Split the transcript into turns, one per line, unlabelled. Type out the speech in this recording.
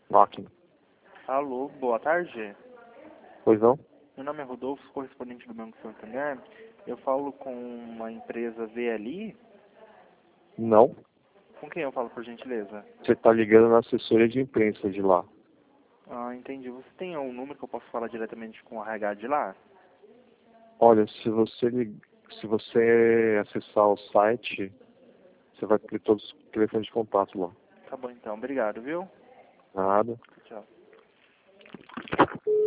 Máquina.
Alô, boa tarde.
Pois não?
Meu nome é Rodolfo, correspondente do Banco Santander. Eu falo com uma empresa VLI.
Não.
Com quem eu falo, por gentileza?
Você tá ligando na assessoria de imprensa de lá.
Ah, entendi. Você tem um número que eu posso falar diretamente com o RH de lá?
Olha, se você acessar o site, você vai ter todos os telefones de contato lá.
Tá bom então, obrigado, viu?
Nada.